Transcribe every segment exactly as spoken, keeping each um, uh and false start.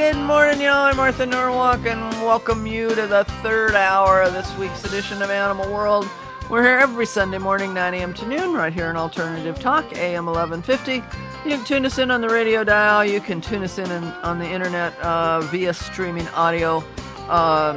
Good morning, y'all. I'm Martha Norwalk, and welcome you to the third hour of this week's edition of Animal World. We're here every Sunday morning, nine a.m. to noon, right here on Alternative Talk, A M eleven fifty. You can tune us in on the radio dial. You can tune us in, in on the internet uh, via streaming audio. Um,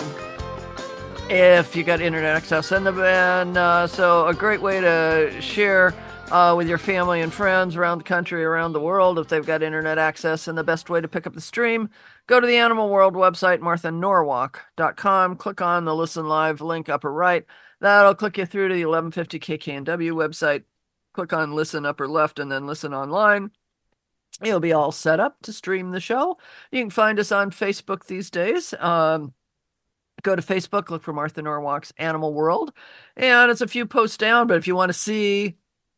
if you got internet access. And, the, and uh, so a great way to share uh, with your family and friends around the country, around the world, if they've got internet access. And the best way to pick up the stream, go to the Animal World website, martha norwalk dot com. Click on the Listen Live link upper right. That'll click you through to the eleven fifty K K N W website. Click on Listen upper left and then Listen Online. You'll be all set up to stream the show. You can find us on Facebook these days. Um, Go to Facebook, look for Martha Norwalk's Animal World, and it's a few posts down, but if you want to see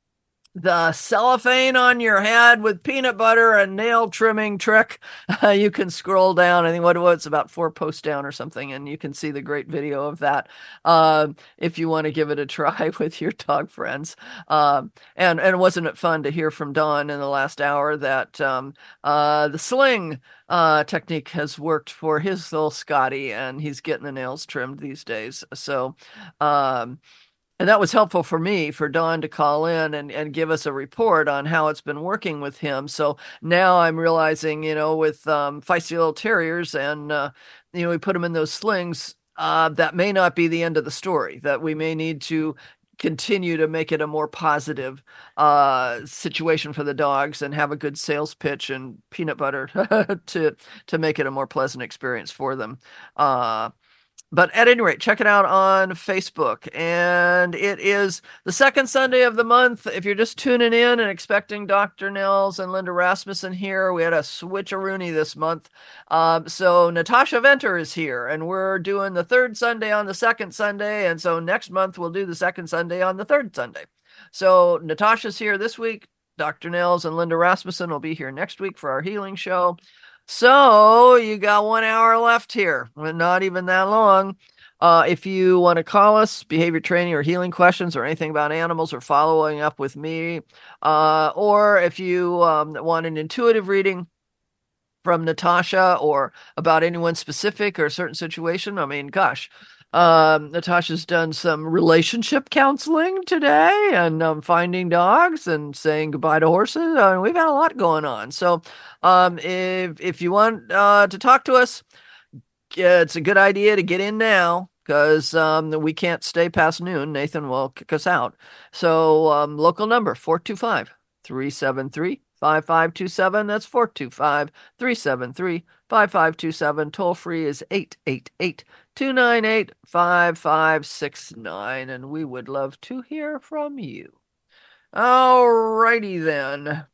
the cellophane on your head with peanut butter and nail trimming trick, uh, you can scroll down. I think what it's about four posts down or something, and you can see the great video of that uh, if you want to give it a try with your dog friends. Um, and and wasn't it fun to hear from Don in the last hour that um, uh, the sling uh, technique has worked for his little Scotty, and he's getting the nails trimmed these days. So. Um, And that was helpful for me, for Don to call in and, and give us a report on how it's been working with him. So now I'm realizing, you know, with um, feisty little terriers and, uh, you know, we put them in those slings, uh, that may not be the end of the story, that we may need to continue to make it a more positive uh, situation for the dogs and have a good sales pitch and peanut butter to, to make it a more pleasant experience for them. Uh, But at any rate, check it out on Facebook. And it is the second Sunday of the month. If you're just tuning in and expecting Doctor Nels and Linda Rasmussen here, we had a switcheroony this month. Um, so Natasha Venter is here, and we're doing the third Sunday on the second Sunday. And so next month, we'll do the second Sunday on the third Sunday. So Natasha's here this week. Doctor Nels and Linda Rasmussen will be here next week for our healing show. So you got one hour left here, not even that long. Uh, if you want to call us, behavior training or healing questions or anything about animals or following up with me, uh, or if you um, want an intuitive reading from Natasha or about anyone specific or a certain situation, I mean, gosh, um, Natasha's done some relationship counseling today and um, finding dogs and saying goodbye to horses. Uh, we've had a lot going on. So um, if, if you want uh, to talk to us, yeah, it's a good idea to get in now because um, we can't stay past noon. Nathan will kick us out. So um, local number, four two five, three seven three, five five two seven. That's four two five, three seven three, five five two seven. Toll free is eight eight eight, two nine eight, five five six nine. And we would love to hear from you. All righty then.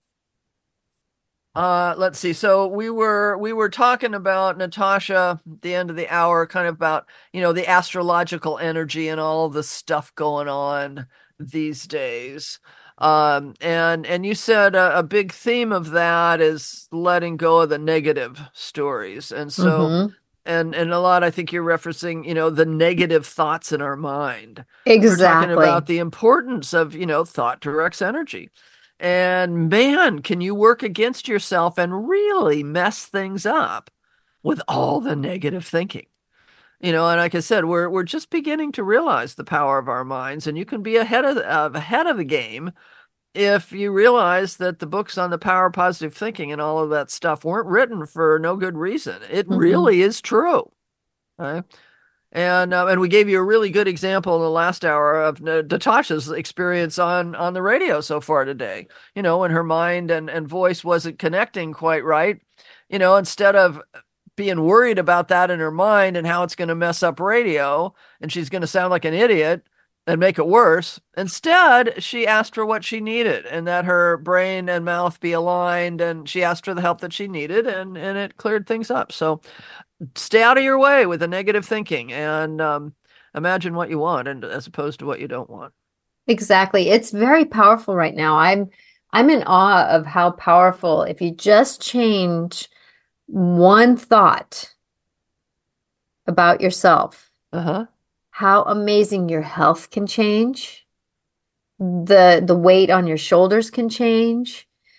Uh, let's see. So we were we were talking about Natasha at the end of the hour, kind of about, you know, the astrological energy and all the stuff going on these days. Um, and and you said a, a big theme of that is letting go of the negative stories. And so Mm-hmm. and and a lot, I think you're referencing, you know, the negative thoughts in our mind. We're talking about Exactly. the importance of, you know, thought directs energy. And man, can you work against yourself and really mess things up with all the negative thinking? You know, and like I said, we're we're just beginning to realize the power of our minds, and you can be ahead of the, uh, ahead of the game if you realize that the books on the power of positive thinking and all of that stuff weren't written for no good reason. It Mm-hmm. really is true. Right? And uh, and we gave you a really good example in the last hour of uh, Natasha's experience on on the radio so far today. You know, when her mind and, and voice wasn't connecting quite right, you know, instead of being worried about that in her mind and how it's going to mess up radio and she's going to sound like an idiot and make it worse, instead, she asked for what she needed and that her brain and mouth be aligned, and she asked for the help that she needed, and and it cleared things up. So stay out of your way with the negative thinking and um, imagine what you want and as opposed to what you don't want. Exactly. It's very powerful right now. I'm I'm in awe of how powerful if you just change one thought about yourself, Uh-huh. how amazing your health can change. The the weight on your shoulders can change.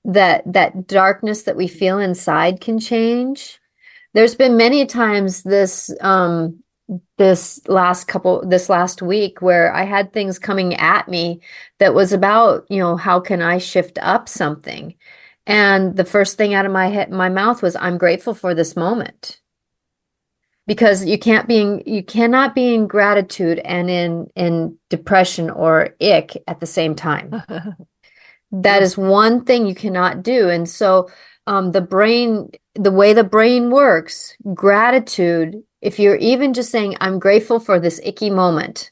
that that darkness that we feel inside can change. There's been many times this um this last couple this last week where I had things coming at me that was about, you know, how can I shift up something? And the first thing out of my head, my mouth was, I'm grateful for this moment. Because you can't be in, you cannot be in gratitude and in in depression or ick at the same time. That True. is one thing you cannot do. And so um, the brain, the way the brain works, gratitude, if you're even just saying, I'm grateful for this icky moment.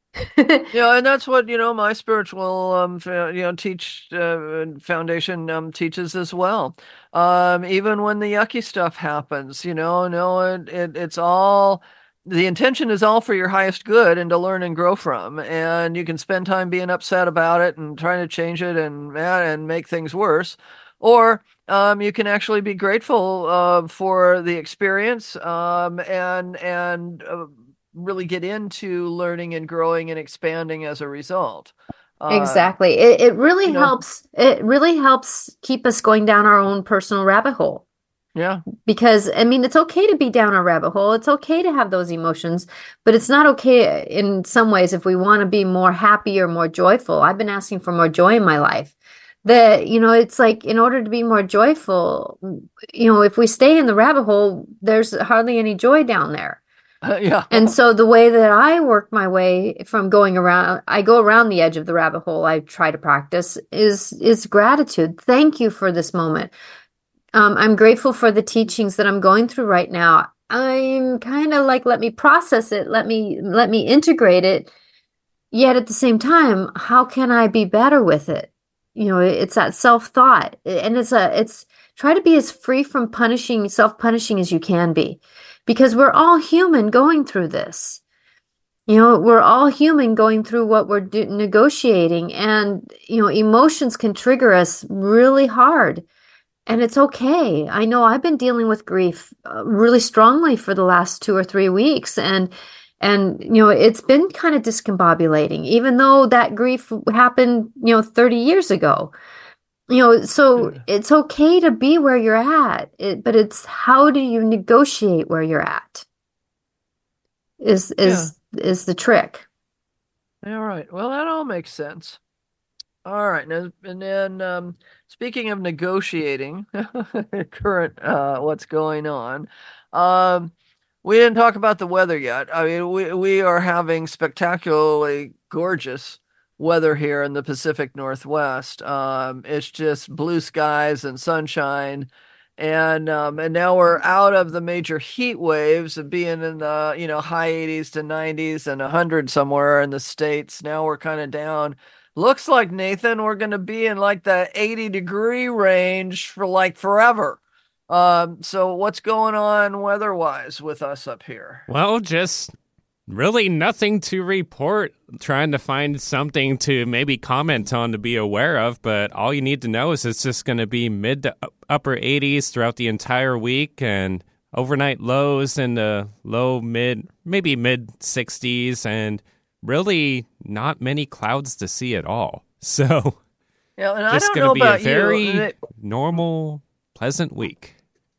Yeah, and that's what, you know, my spiritual, um, fa- you know, teach uh, foundation um, teaches as well. Um, even when the yucky stuff happens, you know, no, it, it it's all the intention is all for your highest good and to learn and grow from. And you can spend time being upset about it and trying to change it and and make things worse, or um, you can actually be grateful uh, for the experience um, and and uh, really get into learning and growing and expanding as a result. Um, Exactly. It it really you know, helps. It really helps keep us going down our own personal rabbit hole. yeah, Because, I mean, it's okay to be down a rabbit hole. It's okay to have those emotions, but it's not okay in some ways if we want to be more happy or more joyful. I've been asking for more joy in my life. That, you know, it's like in order to be more joyful, you know, if we stay in the rabbit hole, there's hardly any joy down there. yeah, And so the way that I work my way from going around, I go around the edge of the rabbit hole, I try to practice is is gratitude. Thank you for this moment. Um, I'm grateful for the teachings that I'm going through right now. I'm kind of like, let me process it, let me let me integrate it. Yet at the same time, how can I be better with it? You know, it's that self-thought. And it's a it's try to be as free from punishing, self-punishing as you can be. Because we're all human going through this. You know, we're all human going through what we're do negotiating, and you know, emotions can trigger us really hard. And it's okay. I know I've been dealing with grief uh, really strongly for the last two or three weeks, and and you know it's been kind of discombobulating, even though that grief happened, you know, thirty years ago. You know, so it's okay to be where you're at, it, but it's how do you negotiate where you're at is yeah. is is the trick. All right. Well, that all makes sense. All right. Now, and then um, speaking of negotiating, current uh, what's going on, um, we didn't talk about the weather yet. I mean, we we are having spectacularly gorgeous weather here in the Pacific Northwest. Um, it's just blue skies and sunshine. And um, and now we're out of the major heat waves of being in the, you know, high eighties to nineties and one hundred somewhere in the States. Now we're kind of down. Looks like, Nathan, we're going to be in like the eighty degree range for like forever. Um, so what's going on weather-wise with us up here? Well, just really nothing to report. Trying to find something to maybe comment on to be aware of, but all you need to know is it's just going to be mid to upper eighties throughout the entire week, and overnight lows in the low, mid, maybe mid sixties, and really not many clouds to see at all. So Yeah, and I just don't going to know be a about very you. normal, pleasant week.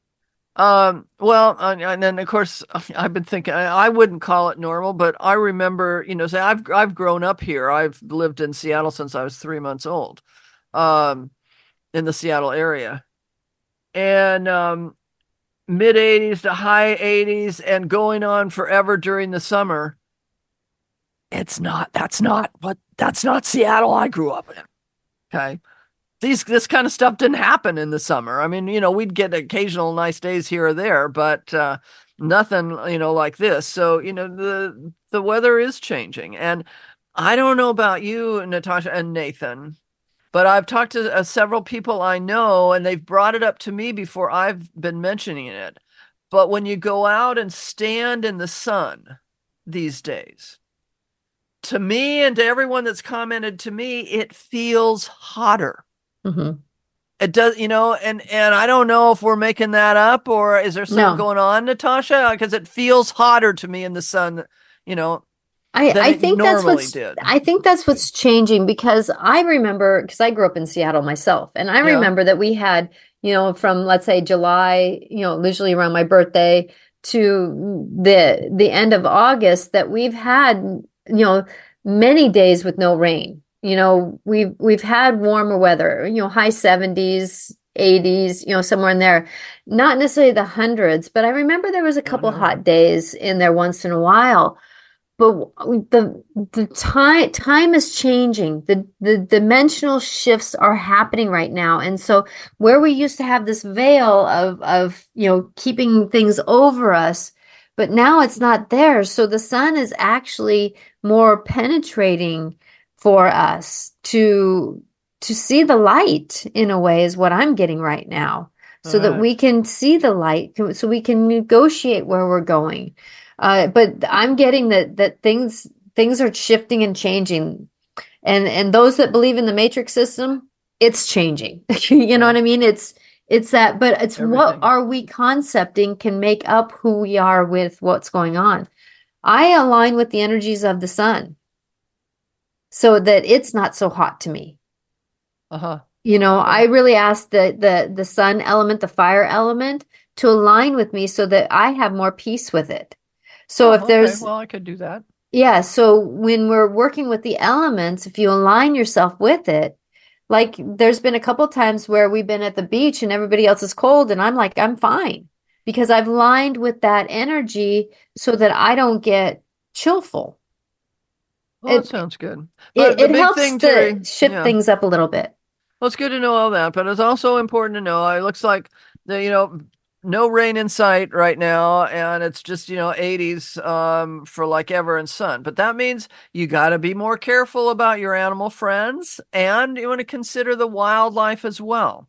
Um, well, and and then of course I've been thinking I I wouldn't call it normal, but I remember, you know, say I've I've grown up here. I've lived in Seattle since I was three months old, um, in the Seattle area, and um, mid eighties to high eighties, and going on forever during the summer. It's not. That's not what. That's not Seattle I grew up in. Okay. These this kind of stuff didn't happen in the summer. I mean, you know, we'd get occasional nice days here or there, but uh, nothing, you know, like this. So, you know, the the weather is changing, and I don't know about you, Natasha and Nathan, but I've talked to uh, several people I know, and they've brought it up to me before I've been mentioning it. But when you go out and stand in the sun these days, to me and to everyone that's commented to me, it feels hotter. Hmm. It does, you know, and and I don't know if we're making that up or is there something No. going on, Natasha? Because it feels hotter to me in the sun, you know. I, than I it think that's normally what's did. I think that's what's changing because I remember because I grew up in Seattle myself, and I Yeah. remember that we had, you know, from let's say July, you know, usually around my birthday to the the end of August that we've had, you know, many days with no rain. You know, we've we've had warmer weather, you know, high seventies, eighties, you know, somewhere in there. Not necessarily the hundreds, but I remember there was a couple Uh-huh. hot days in there once in a while. But the the time time is changing. The the dimensional shifts are happening right now. And so where we used to have this veil of of, you know, keeping things over us, but now it's not there. So the sun is actually more penetrating for us to to see the light in a way is what I'm getting right now. All So that right. we can see the light, so we can negotiate where we're going. Uh, but I'm getting that that things things are shifting and changing, and and those that believe in the matrix system, it's changing. You know Yeah. what I mean? It's it's that, but it's what Everything. are we concepting can make up who we are with what's going on. I align with the energies of the sun so that it's not so hot to me. Uh-huh. You know, Okay. I really ask the the the sun element, the fire element, to align with me so that I have more peace with it. So if Oh, okay. there's Well, I could do that. Yeah, so when we're working with the elements, if you align yourself with it, like there's been a couple times where we've been at the beach and everybody else is cold, and I'm like, I'm fine because I've lined with that energy so that I don't get chillful. Well, that It sounds good. it But the it big helps thing, to Terry, shift yeah. things up a little bit. Well, it's good to know all that, but it's also important to know it looks like the, you know, no rain in sight right now, and it's just, you know, eighties um for like ever and sun. But that means you got to be more careful about your animal friends, and you want to consider the wildlife as well.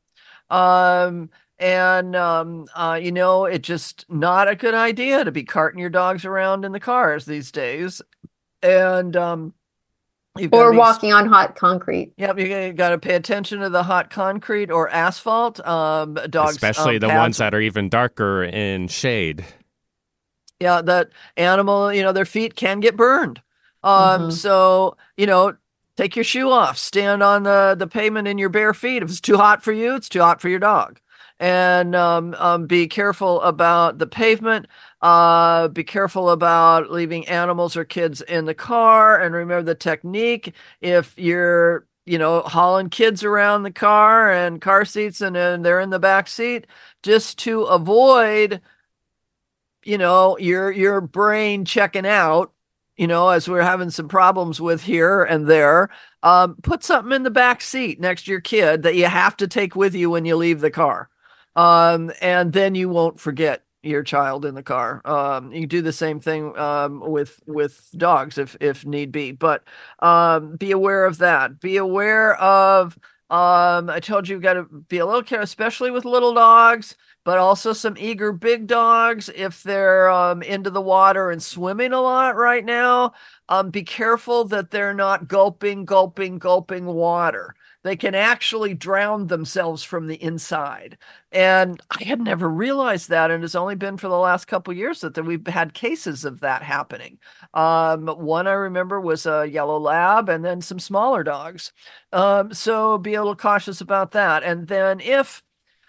Um and um uh you know, it's just not a good idea to be carting your dogs around in the cars these days. And um you've got to Or be walking on hot concrete. Yep, you got to pay attention to the hot concrete or asphalt. Um, dogs, Especially um, the ones pads. that are even darker in shade. Yeah, that animal, you know, their feet can get burned. Um, Hmm. so, you know, take your shoe off, stand on the the pavement in your bare feet. If it's too hot for you, it's too hot for your dog. And um, um, be careful about the pavement. Uh, be careful about leaving animals or kids in the car. And remember the technique. If you're, you know, hauling kids around the car and car seats and then they're in the back seat, just to avoid you know, your your brain checking out, you know, as we're having some problems with here and there, um, put something in the back seat next to your kid that you have to take with you when you leave the car. Um, and then you won't forget your child in the car. Um, you do the same thing um, with with dogs if if need be, but um, be aware of that. Be aware of um, I told you you've got to be a little careful, especially with little dogs, but also some eager big dogs if they're um, into the water and swimming a lot right now. Um, be careful that they're not gulping, gulping, gulping water. They can actually drown themselves from the inside. And I had never realized that, and it's only been for the last couple years that, that we've had cases of that happening. Um, one I remember was a yellow lab, and then some smaller dogs. Um, so be a little cautious about that. And then if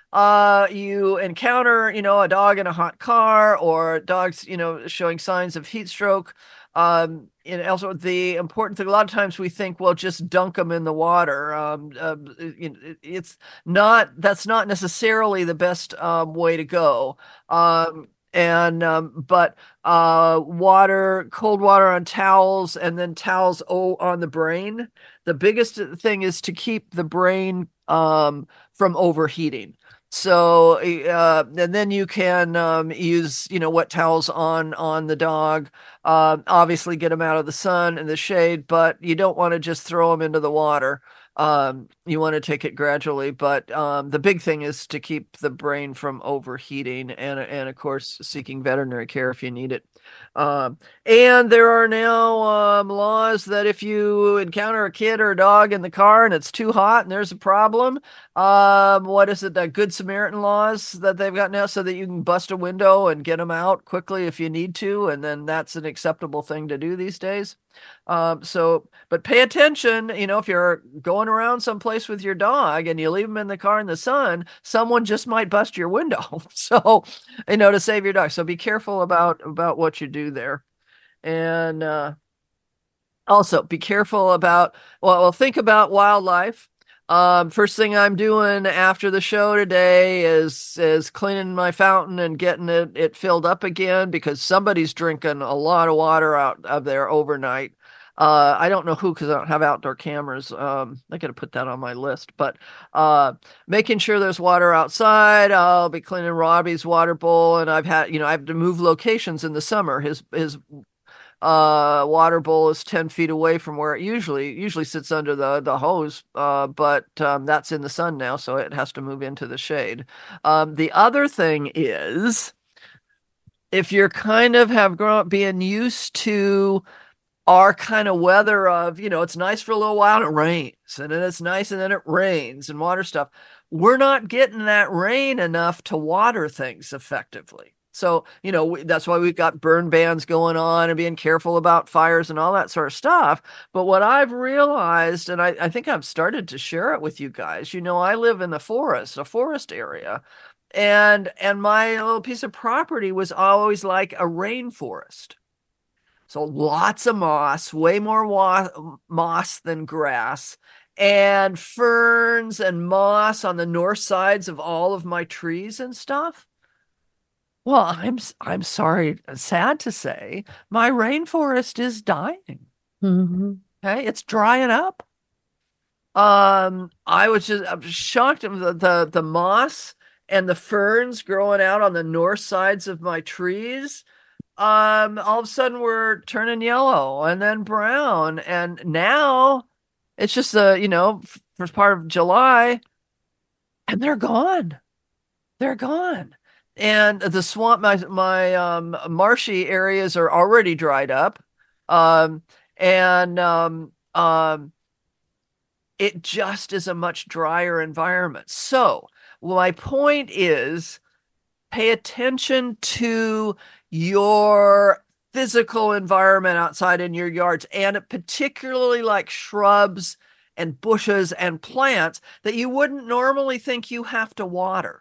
uh you encounter you know a dog in a hot car or dogs you know showing signs of heat stroke, um and also the important thing, a lot of times we think, well, just dunk them in the water. Um uh, it's not, that's not necessarily the best um way to go. um and um but uh water, cold water on towels, and then towels oh on the brain. The biggest thing is to keep the brain um from overheating. So, uh, and then you can um, use, you know, wet towels on on the dog. Um, obviously, get them out of the sun and the shade, but you don't want to just throw them into the water. Um, you want to take it gradually, but um, the big thing is to keep the brain from overheating, and and of course, seeking veterinary care if you need it. Um, and there are now um, laws that if you encounter a kid or a dog in the car and it's too hot and there's a problem, um, what is it? The Good Samaritan laws that they've got now, so that you can bust a window and get them out quickly if you need to, and then that's an acceptable thing to do these days. Um, so, but pay attention, you know, if you're going around someplace with your dog and you leave them in the car in the sun, someone just might bust your window. So, you know, to save your dog. So be careful about, about what you do there. And, uh, also be careful about, well, well think about wildlife. Um, first thing I'm doing after the show today is is cleaning my fountain and getting it, it filled up again because somebody's drinking a lot of water out of there overnight. Uh, I don't know who because I don't have outdoor cameras. Um, I got to put that on my list. But uh, making sure there's water outside. I'll be cleaning Robbie's water bowl, and I've had, you know, I have to move locations in the summer. His his uh water bowl is ten feet away from where it usually usually sits under the the hose, uh but um that's in the sun now, so it has to move into the shade. Um the other thing is, if you're kind of have grown up being used to our kind of weather of, you know, it's nice for a little while and it rains, and then it's nice and then it rains and water stuff, we're not getting that rain enough to water things effectively. So, you know, that's why we've got burn bans going on and being careful about fires and all that sort of stuff. But what I've realized, and I, I think I've started to share it with you guys, you know, I live in the forest, a forest area, and and my little piece of property was always like a rainforest. So lots of moss, way more wa- moss than grass, and ferns and moss on the north sides of all of my trees and stuff. Well, I'm I'm sorry, sad to say, my rainforest is dying. Mm-hmm. Okay, it's drying up. Um, I was just I'm just shocked at the, the the moss and the ferns growing out on the north sides of my trees. Um, all of a sudden we're turning yellow and then brown, and now it's just the, you know, first part of July, and they're gone. They're gone. And the swamp, my my um, marshy areas are already dried up, um, and um, um, it just is a much drier environment. So my point is, pay attention to your physical environment outside in your yards, and particularly like shrubs and bushes and plants that you wouldn't normally think you have to water.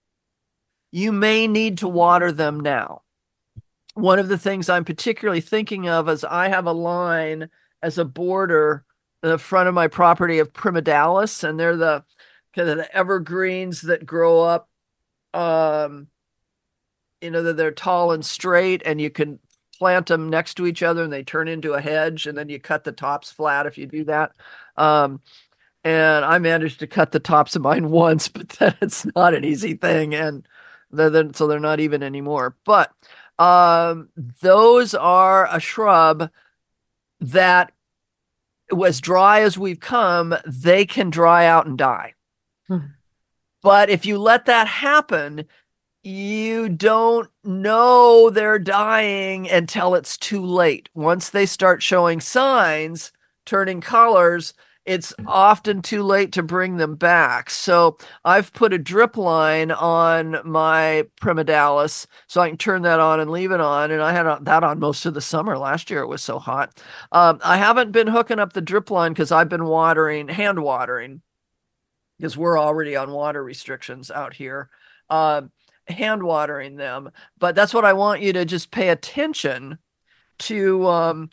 You may need to water them now. One of the things I'm particularly thinking of is I have a line as a border in the front of my property of primadalis, and they're the kind of the evergreens that grow up, um, you know, that they're tall and straight, and you can plant them next to each other and they turn into a hedge, and then you cut the tops flat if you do that. Um, and I managed to cut the tops of mine once, but then it's not an easy thing. And They're, so they're not even anymore. But um, those are a shrub that, as dry as we've come, they can dry out and die. Hmm. But if you let that happen, you don't know they're dying until it's too late. Once they start showing signs, turning colors, it's often too late to bring them back. So I've put a drip line on my primadalis so I can turn that on and leave it on. And I had that on most of the summer. Last year it was so hot. Um, I haven't been hooking up the drip line because I've been watering, hand watering, because we're already on water restrictions out here, uh, hand watering them. But that's what I want you to just pay attention to. Um,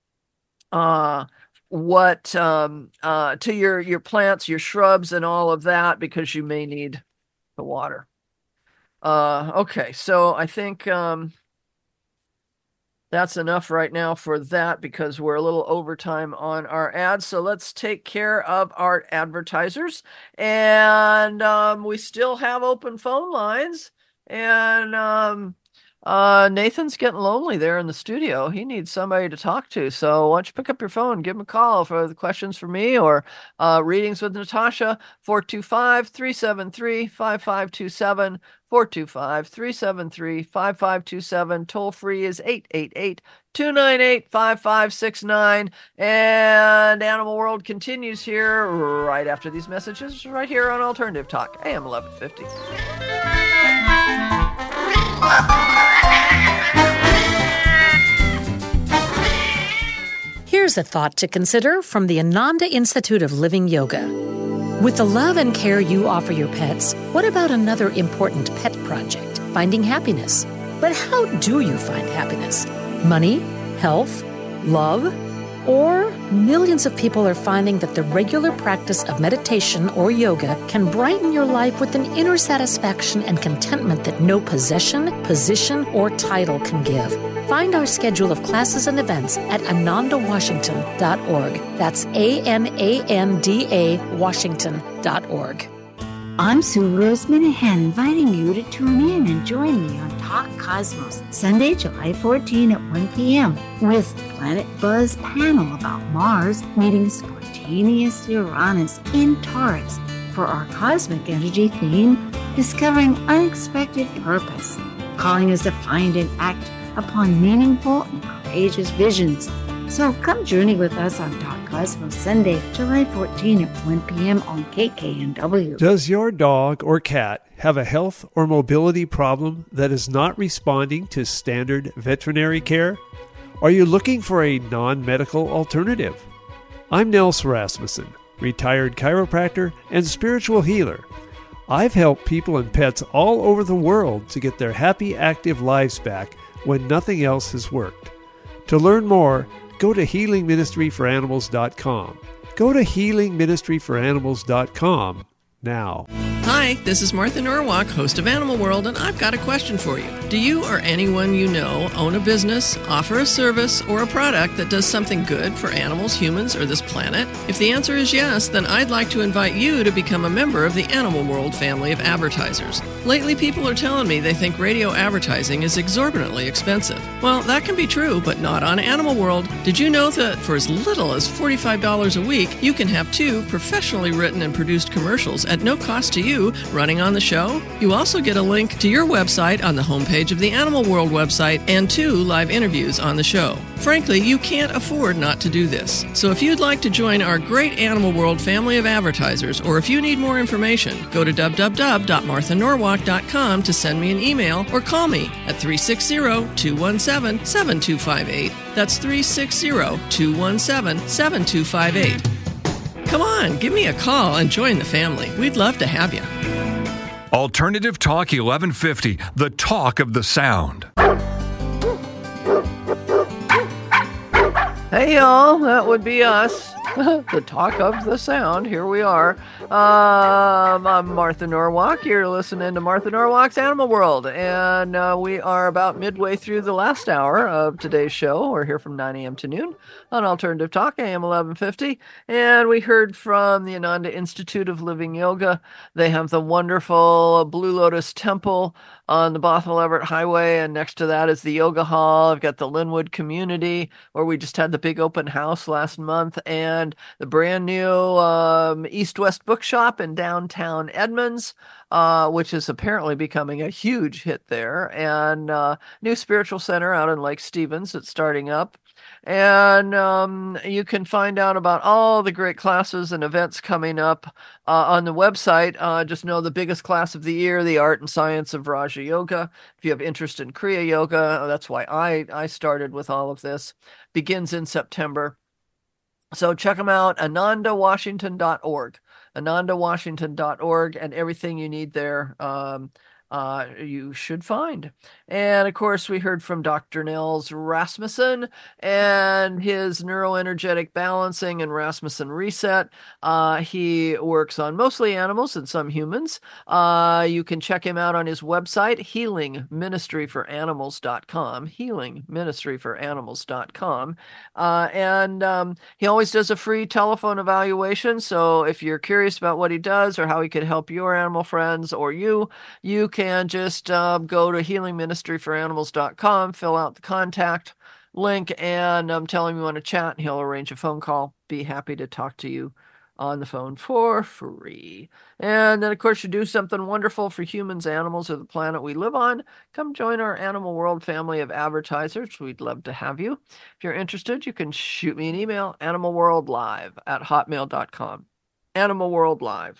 uh, what um uh to your your plants, your shrubs, and all of that, because you may need the water. Uh okay, so I think um that's enough right now for that, because we're a little overtime on our ads. So let's take care of our advertisers, and um we still have open phone lines, and um Uh, Nathan's getting lonely there in the studio. He needs somebody to talk to. So why don't you pick up your phone, give him a call for the questions for me, or uh, readings with Natasha, four two five, three seven three, five five two seven, four two five, three seven three, five five two seven. Toll free is eight eight eight, two nine eight, five five six nine. And Animal World continues here right after these messages, right here on Alternative Talk, A M eleven fifty. Here's a thought to consider from the Ananda Institute of Living Yoga. With the love and care you offer your pets, what about another important pet project, finding happiness? But how do you find happiness? Money? Health? Love? Or millions of people are finding that the regular practice of meditation or yoga can brighten your life with an inner satisfaction and contentment that no possession, position, or title can give. Find our schedule of classes and events at ananda washington dot org. That's A N A N D A Washington dot org. I'm Sue Rose Minahan, inviting you to tune in and join me on Talk Cosmos, Sunday, July fourteenth at one p.m. with Planet Buzz panel about Mars meeting spontaneous Uranus in Taurus for our cosmic energy theme, Discovering Unexpected Purpose, calling us to find and act upon meaningful and courageous visions. So come journey with us on Talk Cosmos, Sunday, July fourteenth at one p.m. on K K N W. Does your dog or cat have a health or mobility problem that is not responding to standard veterinary care? Are you looking for a non-medical alternative? I'm Nels Rasmussen, retired chiropractor and spiritual healer. I've helped people and pets all over the world to get their happy, active lives back when nothing else has worked. To learn more, go to healing ministry for animals dot com. Go to healing ministry for animals dot com now. Hi, this is Martha Norwalk, host of Animal World, and I've got a question for you. Do you or anyone you know own a business, offer a service, or a product that does something good for animals, humans, or this planet? If the answer is yes, then I'd like to invite you to become a member of the Animal World family of advertisers. Lately, people are telling me they think radio advertising is exorbitantly expensive. Well, that can be true, but not on Animal World. Did you know that for as little as forty-five dollars a week, you can have two professionally written and produced commercials at no cost to you running on the show? You also get a link to your website on the homepage of the Animal World website and two live interviews on the show. Frankly, you can't afford not to do this. So if you'd like to join our great Animal World family of advertisers, or if you need more information, go to w w w dot martha norwalk dot com to send me an email or call me at three six zero, two one seven, seven two five eight. That's three six zero, two one seven, seven two five eight. Come on, give me a call and join the family. We'd love to have you. Alternative Talk eleven fifty, the talk of the sound. Hey, y'all, that would be us. The talk of the sound. Here we are. Um, I'm Martha Norwalk. You're listening to Martha Norwalk's Animal World, and uh, we are about midway through the last hour of today's show. We're here from nine a.m. to noon on Alternative Talk, A M eleven fifty, and we heard from the Ananda Institute of Living Yoga. They have the wonderful Blue Lotus Temple on the Bothell Everett Highway, and next to that is the Yoga Hall. I've got the Linwood Community, where we just had the big open house last month, and the brand new um, East-West Bookshop in downtown Edmonds, uh, which is apparently becoming a huge hit there, and uh, new spiritual center out in Lake Stevens that's starting up. And um, you can find out about all the great classes and events coming up uh, on the website. Uh, just know the biggest class of the year, the Art and Science of Raja Yoga. If you have interest in Kriya Yoga, that's why I, I started with all of this, begins in September. So check them out, ananda washington dot org, ananda washington dot org, and everything you need there um, uh, you should find. And of course, we heard from Doctor Nels Rasmussen and his neuroenergetic balancing and Rasmussen reset. Uh, he works on mostly animals and some humans. Uh, you can check him out on his website, healing ministry for animals dot com, healing ministry for animals dot com. Uh, and um, he always does a free telephone evaluation. So if you're curious about what he does or how he could help your animal friends or you, you can just uh, go to healing ministry for animals dot com, fill out the contact link, and um, tell him you want to chat, and he'll arrange a phone call. Be happy to talk to you on the phone for free. And then, of course, you do something wonderful for humans, animals, or the planet we live on. Come join our Animal World family of advertisers. We'd love to have you. If you're interested, you can shoot me an email, animalworldlive at hotmail dot com. animalworldlive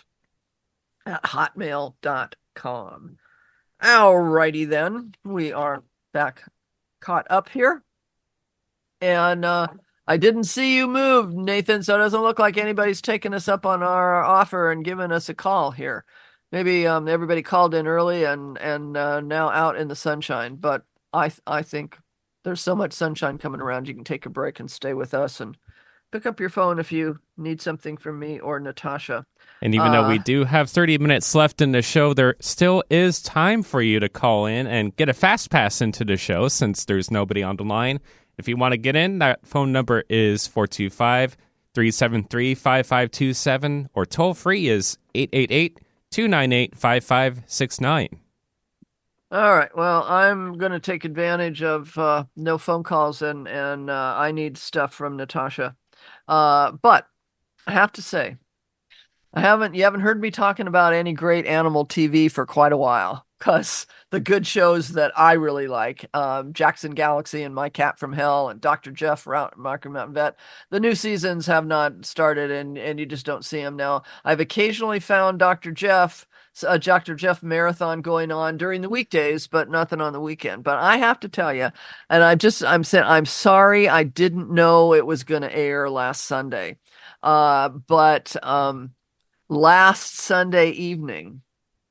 at hotmail dot com. Alrighty then, we are back caught up here. And uh, I didn't see you move, Nathan, so it doesn't look like anybody's taken us up on our offer and given us a call here. Maybe um, everybody called in early and and uh, now out in the sunshine. But I th- I think there's so much sunshine coming around, you can take a break and stay with us and pick up your phone if you need something from me or Natasha. And even uh, though we do have thirty minutes left in the show, there still is time for you to call in and get a fast pass into the show since there's nobody on the line. If you want to get in, that phone number is four two five, three seven three, five five two seven, or toll free is eight eight eight, two nine eight, five five six nine. All right. Well, I'm going to take advantage of uh, no phone calls, and and uh, I need stuff from Natasha. Uh, but I have to say, I haven't you haven't heard me talking about any great animal T V for quite a while, because the good shows that I really like, um, Jackson Galaxy and My Cat from Hell and Doctor Jeff, Rocky Mountain Vet, the new seasons have not started, and and you just don't see them now. I've occasionally found Doctor Jeff. A Doctor Jeff marathon going on during the weekdays, but nothing on the weekend. But I have to tell you, and I just I'm saying I'm sorry I didn't know it was going to air last Sunday, uh, but um, last Sunday evening,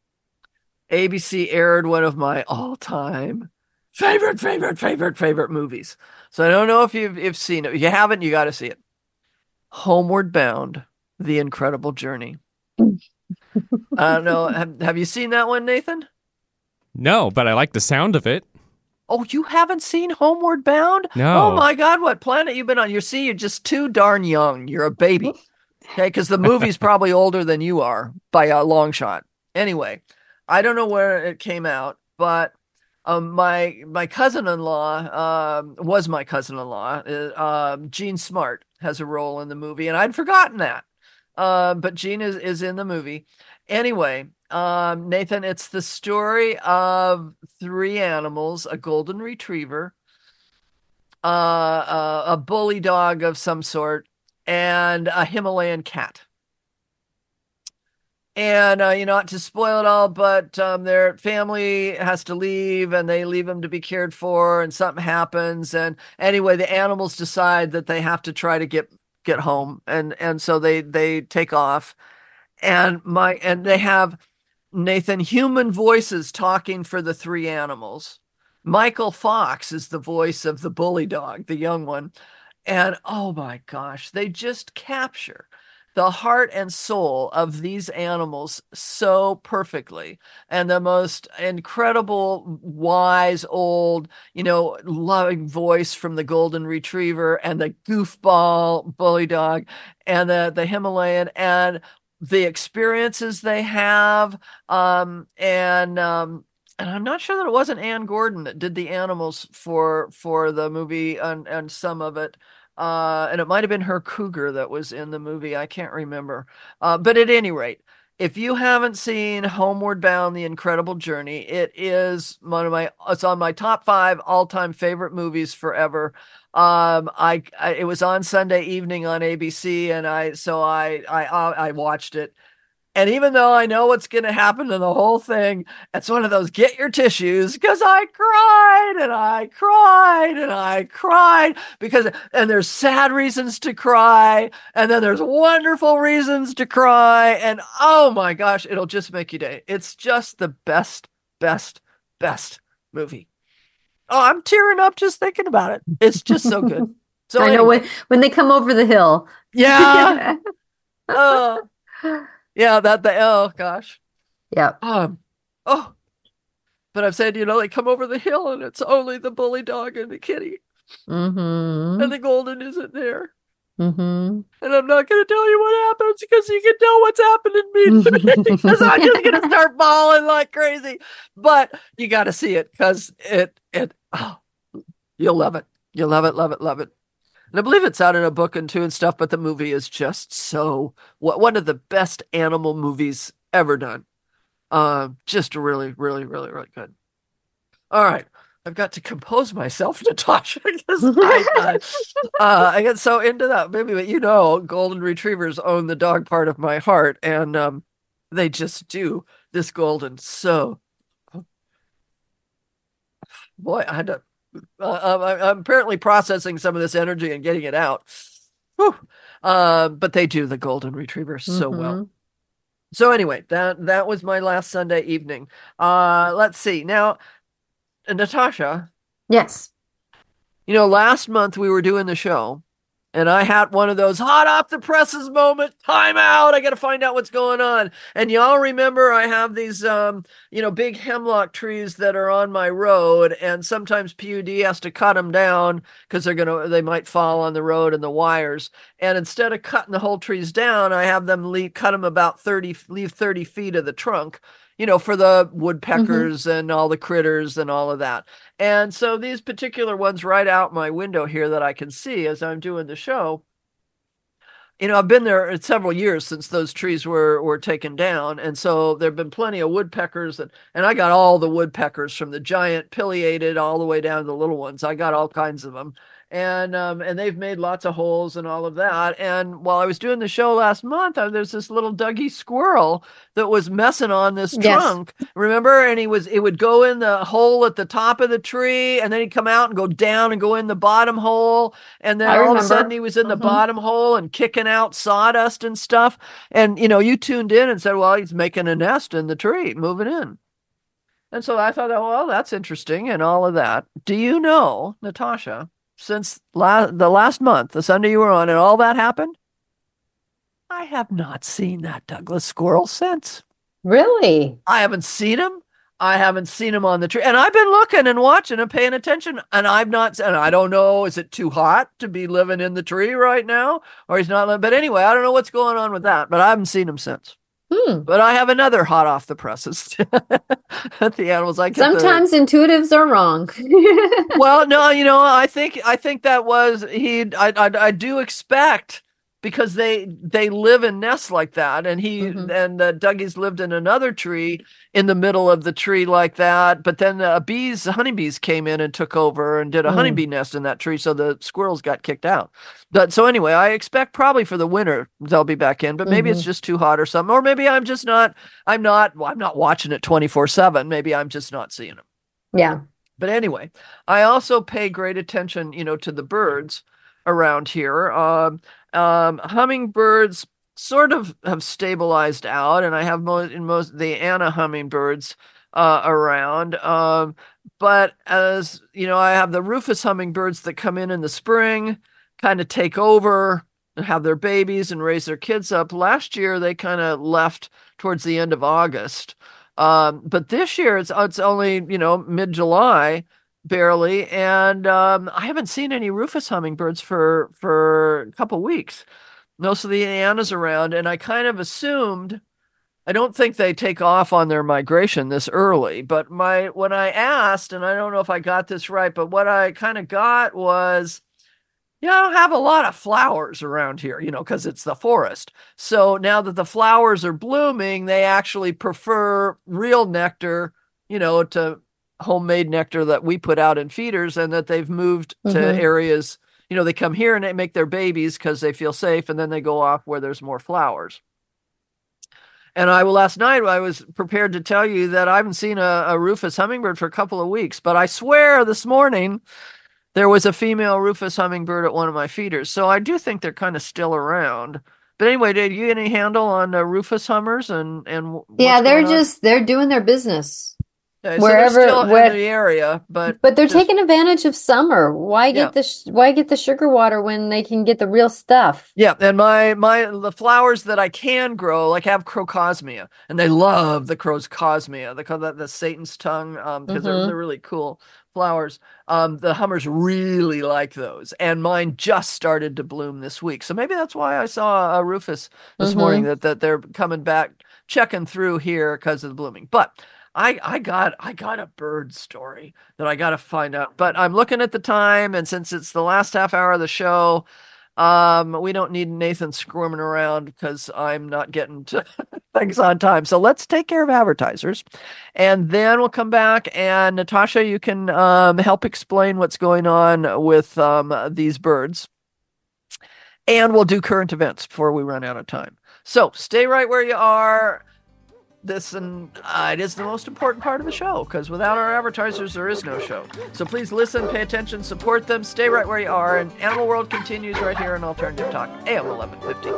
A B C aired one of my all-time favorite, favorite, favorite, favorite movies. So I don't know if you've if seen it. If you haven't, you got to see it. Homeward Bound: The Incredible Journey. I don't know. Have, have you seen that one, Nathan? No, but I like the sound of it. Oh, you haven't seen Homeward Bound? No. Oh my God, what planet you been on? You see, you're just too darn young. You're a baby. Okay, because the movie's probably older than you are by a long shot. Anyway, I don't know where it came out, but um, my my cousin-in-law um, was my cousin-in-law. Uh, um, Gene Smart has a role in the movie, and I'd forgotten that. Uh, but Gene is, is in the movie. Anyway, um, Nathan, it's the story of three animals: a golden retriever, uh, uh, a bully dog of some sort, and a Himalayan cat. And, uh, you know, not to spoil it all, but um, their family has to leave, and they leave them to be cared for, and something happens. And anyway, the animals decide that they have to try to get get home, and and so they they take off, and my and they have, Nathan, human voices talking for the three animals. Michael Fox is the voice of the bully dog, the young one, and oh my gosh, they just capture the heart and soul of these animals so perfectly. And the most incredible, wise, old, you know, loving voice from the golden retriever, and the goofball bully dog, and the, the Himalayan, and the experiences they have. Um, and, um, and I'm not sure that it wasn't Ann Gordon that did the animals for, for the movie, and, and some of it. Uh, and it might have been her cougar that was in the movie. I can't remember. Uh, but at any rate, if you haven't seen Homeward Bound: The Incredible Journey, it is one of my, it's on my top five all-time favorite movies forever. Um, I, I it was on Sunday evening on A B C, and I so I I I watched it. And even though I know what's going to happen in the whole thing, it's one of those get your tissues, because I cried and I cried and I cried because, and there's sad reasons to cry. And then there's wonderful reasons to cry. And oh my gosh, it'll just make you day. It's just the best, best, best movie. Oh, I'm tearing up just thinking about it. It's just so good. So I know anyway, when, when they come over the hill. yeah. Oh. Yeah, that the oh gosh. Yep. Um oh. But I've said, you know, they come over the hill and it's only the bully dog and the kitty. Mm-hmm. And the golden isn't there. Mm-hmm. And I'm not gonna tell you what happens, because you can tell what's happening to me, because I'm just gonna start bawling like crazy. But you gotta see it, because it it oh, you'll love it. You'll love it, love it, love it. And I believe it's out in a book and two and stuff, but the movie is just so, one of the best animal movies ever done. Uh, just really, really, really, really good. All right. I've got to compose myself, Natasha, because I, uh, uh, I get so into that movie. But you know, golden retrievers own the dog part of my heart, and um, they just do this golden so. Boy, I had to Uh, I'm, I'm apparently processing some of this energy and getting it out. Whew. Uh, but they do the golden retrievers so Mm-hmm. well. So anyway, that that was my last Sunday evening. Uh, let's see. Now, Natasha, Yes. you know, last month we were doing the show, and I had one of those hot off the presses moment. Time out. I got to find out what's going on. And y'all remember I have these, um, you know, big hemlock trees that are on my road, and sometimes P U D has to cut them down because they're gonna, they might fall on the road and the wires. And instead of cutting the whole trees down, I have them leave, cut them about thirty, leave thirty feet of the trunk, you know, for the woodpeckers mm-hmm. and all the critters and all of that. And so these particular ones right out my window here that I can see as I'm doing the show, you know, I've been there several years since those trees were, were taken down. And so there've been plenty of woodpeckers and, and I got all the woodpeckers from the giant pileated all the way down to the little ones. I got all kinds of them. And um, and they've made lots of holes and all of that. And while I was doing the show last month, uh, there's this little Dougie squirrel that was messing on this Yes. trunk. Remember? And he was it would go in the hole at the top of the tree, and then he'd come out and go down and go in the bottom hole. And then I all remember. of a sudden he was in the Mhm. bottom hole and kicking out sawdust and stuff. And you know, you tuned in and said, "Well, he's making a nest in the tree, moving in." And so I thought, "Oh, well, that's interesting," and all of that. Do you know, Natasha? Since la- the last month, the Sunday you were on, and all that happened, I have not seen that Douglas squirrel since. Really? I haven't seen him. I haven't seen him on the tree. And I've been looking and watching and paying attention, and I've not, and I don't know, is it too hot to be living in the tree right now? Or he's not, but anyway, I don't know what's going on with that, but I haven't seen him since. Hmm. But I have another hot off the presses at the animals. I get the- Sometimes intuitives are wrong. well, no, you know, I think I think that was he. I I, I do expect because they they live in nests like that, and he Mhm. and uh, Dougie's lived in another tree in the middle of the tree like that. But then uh, bees, honeybees came in and took over and did a Mm. honeybee nest in that tree, so the squirrels got kicked out. But so anyway, I expect probably for the winter they'll be back in, but maybe it's Mhm. just too hot or something, or maybe I'm just not. I'm not. Well, I'm not watching it twenty-four seven. Maybe I'm just not seeing them. Yeah. But anyway, I also pay great attention, you know, to the birds around here. Um, um, hummingbirds sort of have stabilized out, and I have most in most the Anna hummingbirds uh, around. Um, but as you know, I have the Rufus hummingbirds that come in in the spring, kind of take over and have their babies and raise their kids up. Last year, they kind of left towards the end of August. Um, but this year it's it's only, you know, mid-July, barely, and um, I haven't seen any Rufus hummingbirds for for a couple weeks. Most of the Anna's around, and I kind of assumed, I don't think they take off on their migration this early, but my when I asked, and I don't know if I got this right, but what I kind of got was, yeah, I don't have a lot of flowers around here, you know, because it's the forest. So now that the flowers are blooming, they actually prefer real nectar, you know, to homemade nectar that we put out in feeders, and that they've moved to Mhm. areas, you know, they come here and they make their babies because they feel safe, and then they go off where there's more flowers. And I last night I was prepared to tell you that I haven't seen a, a Rufus hummingbird for a couple of weeks, but I swear this morning there was a female Rufus hummingbird at one of my feeders. So I do think they're kind of still around. But anyway, did you get any handle on uh, Rufus hummers and and what's Yeah, they're going on? just they're doing their business. Yeah, so wherever- they're still where- in the area, but But they're just- taking advantage of summer. Why Yeah. get the sh- why get the sugar water when they can get the real stuff? Yeah, and my my the flowers that I can grow, like, have crocosmia, and they love the crocosmia. They call that the Satan's tongue, um, because they're Mhm. they're really cool flowers. Um, the hummers really like those, and mine just started to bloom this week. So maybe that's why I saw a Rufus this Mhm. morning, that that they're coming back, checking through here because of the blooming. But I I got I got a bird story that I got to find out. But I'm looking at the time, and since it's the last half hour of the show, um, we don't need Nathan squirming around because I'm not getting to things on time. So let's take care of advertisers, and then we'll come back. And Natasha, you can um, help explain what's going on with um, these birds, and we'll do current events before we run out of time. So stay right where you are. this, and uh, it is the most important part of the show, because without our advertisers, there is no show. So please listen, pay attention, support them, stay right where you are, and Animal World continues right here on Alternative Talk, A M eleven fifty.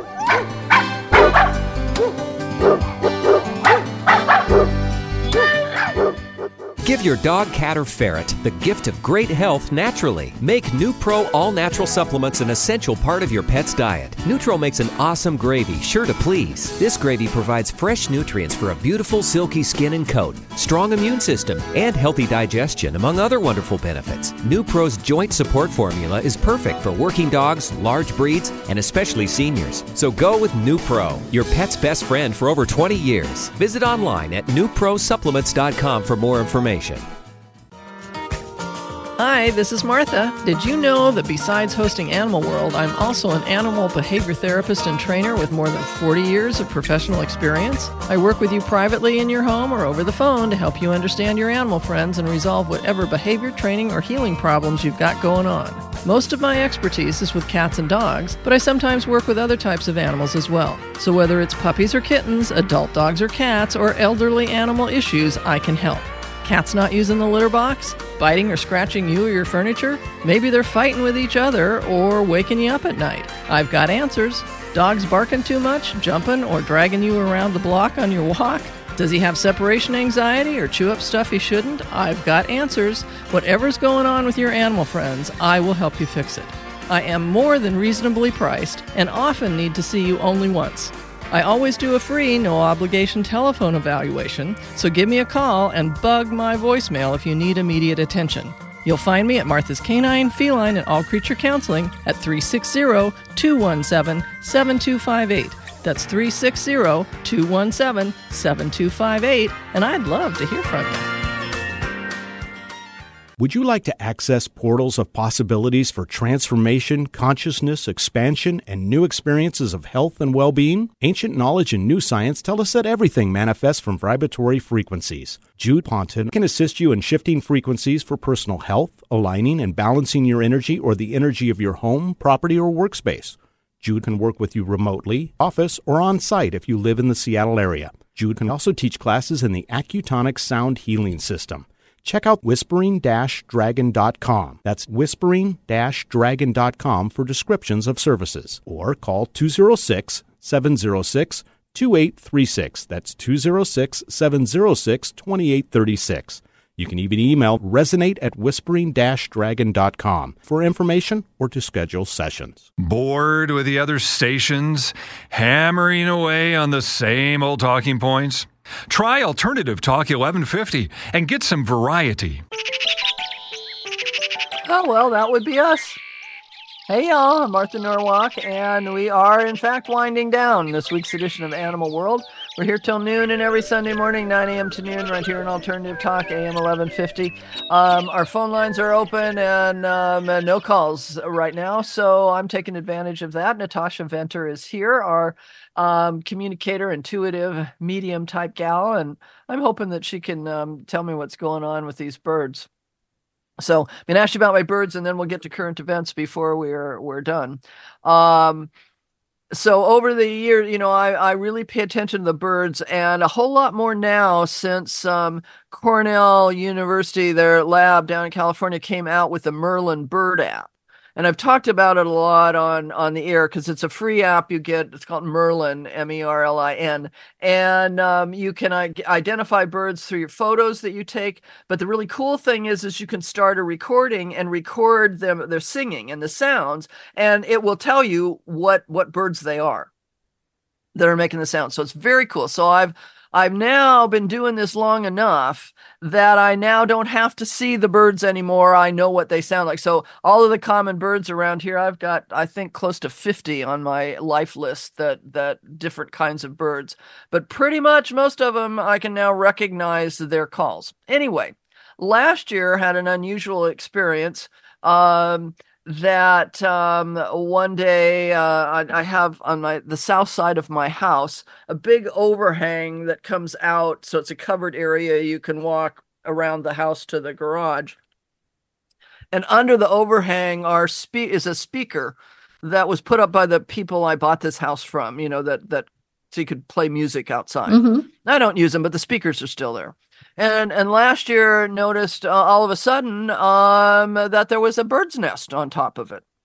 Give your dog, cat, or ferret the gift of great health naturally. Make NuPro all-natural supplements an essential part of your pet's diet. NuTro makes an awesome gravy sure to please. This gravy provides fresh nutrients for a beautiful silky skin and coat, strong immune system, and healthy digestion, among other wonderful benefits. NuPro's joint support formula is perfect for working dogs, large breeds, and especially seniors. So go with NuPro, your pet's best friend for over twenty years. Visit online at new pro supplements dot com for more information. Hi, this is Martha. Did you know that besides hosting Animal World, I'm also an animal behavior therapist and trainer with more than forty years of professional experience? I work with you privately in your home or over the phone to help you understand your animal friends and resolve whatever behavior training or healing problems you've got going on. Most of my expertise is with cats and dogs, but I sometimes work with other types of animals as well. So whether it's puppies or kittens, adult dogs or cats, or elderly animal issues, I can help. Cats not using the litter box? Biting or scratching you or your furniture? Maybe they're fighting with each other or waking you up at night. I've got answers. Dogs barking too much, jumping, or dragging you around the block on your walk? Does he have separation anxiety or chew up stuff he shouldn't? I've got answers. Whatever's going on with your animal friends, I will help you fix it. I am more than reasonably priced and often need to see you only once. I always do a free, no-obligation telephone evaluation, so give me a call and bug my voicemail if you need immediate attention. You'll find me at Martha's Canine, Feline, and All Creature Counseling at three six zero, two one seven, seven two five eight. That's three six zero, two one seven, seven two five eight, and I'd love to hear from you. Would you like to access portals of possibilities for transformation, consciousness, expansion, and new experiences of health and well-being? Ancient knowledge and new science tell us that everything manifests from vibratory frequencies. Jude Ponton can assist you in shifting frequencies for personal health, aligning and balancing your energy or the energy of your home, property, or workspace. Jude can work with you remotely, office, or on-site if you live in the Seattle area. Jude can also teach classes in the Accutonic Sound Healing System. Check out whispering dash dragon dot com. That's whispering dash dragon dot com for descriptions of services. Or call two oh six, seven oh six, two eight three six. That's two oh six, seven oh six, two eight three six. You can even email resonate at whispering dash dragon dot com for information or to schedule sessions. Bored with the other stations, hammering away on the same old talking points? Try Alternative Talk eleven fifty and get some variety. Oh, well, that would be us. Hey, y'all, I'm Martha Norwalk, and we are, in fact, winding down this week's edition of Animal World. We're here till noon, and every Sunday morning, nine a.m. to noon, right here in Alternative Talk, A M eleven fifty. Um, our phone lines are open, and um, no calls right now, so I'm taking advantage of that. Natasha Venter is here, our um, communicator, intuitive, medium-type gal, and I'm hoping that she can um, tell me what's going on with these birds. So I'm going to ask you about my birds, and then we'll get to current events before we're we're done. Um, so over the year, you know, I, I really pay attention to the birds, and a whole lot more now since um, Cornell University, their lab down in California, came out with the Merlin Bird app. And I've talked about it a lot on, on the air because it's a free app you get. It's called Merlin, M E R L I N. And um, you can uh, identify birds through your photos that you take. But the really cool thing is, is you can start a recording and record them, their singing and the sounds, and it will tell you what, what birds they are that are making the sound. So it's very cool. So I've I've now been doing this long enough that I now don't have to see the birds anymore. I know what they sound like. So all of the common birds around here, I've got, I think, close to fifty on my life list that, that different kinds of birds. But pretty much most of them, I can now recognize their calls. Anyway, last year had an unusual experience. Um, that um, one day uh, I, I have on my the south side of my house a big overhang that comes out, so it's a covered area. You can walk around the house to the garage, and under the overhang are spe- is a speaker that was put up by the people I bought this house from. You know, that that so you could play music outside. Mm-hmm. I don't use them, but the speakers are still there. And and last year noticed uh, all of a sudden um, that there was a bird's nest on top of it.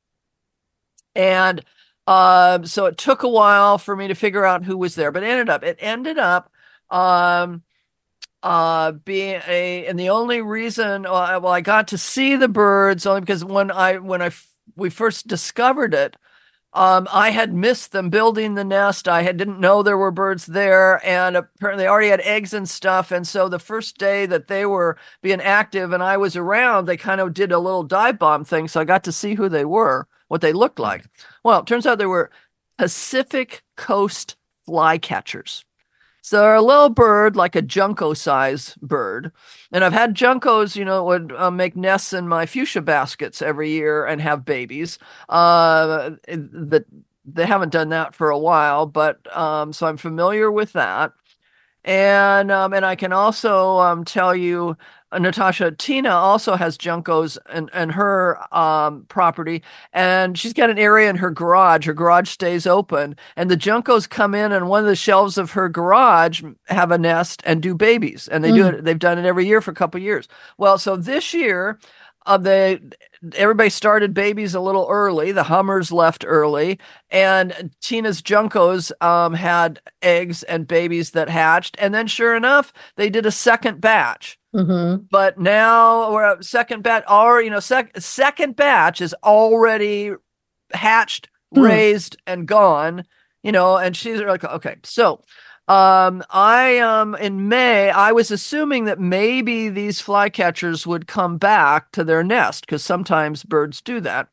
And uh, so it took a while for me to figure out who was there, but it ended up, it ended up um, uh, being a, and the only reason, well I, well, I got to see the birds only because when I, when I, we first discovered it, Um, I had missed them building the nest. I had, didn't know there were birds there, and apparently they already had eggs and stuff. And so the first day that they were being active and I was around, they kind of did a little dive bomb thing. So I got to see who they were, what they looked like. Well, it turns out they were Pacific Coast flycatchers. So they're a little bird, like a junco size bird. And I've had juncos, you know, would uh, make nests in my fuchsia baskets every year and have babies. Uh, that they haven't done that for a while, but um, so I'm familiar with that. And um, and I can also um, tell you, uh, Natasha, Tina also has juncos in, in her um, property, and she's got an area in her garage. Her garage stays open, and the juncos come in, and one of the shelves of her garage have a nest and do babies, and they mm. do it. They've done it every year for a couple of years. Well, so this year, uh, they everybody started babies a little early. The Hummers left early, and Tina's juncos um, had eggs and babies that hatched. And then sure enough, they did a second batch. Mm-hmm. But now we're at second batch, or, you know, sec- second batch is already hatched, mm. raised, and gone, you know, and she's like, okay, so Um, I, um, in May, I was assuming that maybe these flycatchers would come back to their nest, because sometimes birds do that.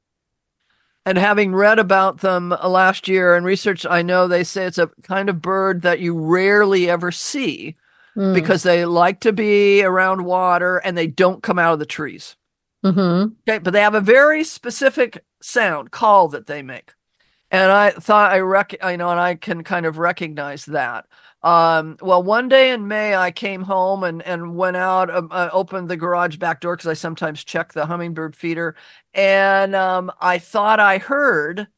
And having read about them last year and research, I know they say it's a kind of bird that you rarely ever see mm. because they like to be around water and they don't come out of the trees. Mm-hmm. Okay, but they have a very specific sound, call that they make. And I thought I rec, you know, and I can kind of recognize that. Um, well, one day in May, I came home and, and went out, uh, opened the garage back door because I sometimes check the hummingbird feeder. And um, I thought I heard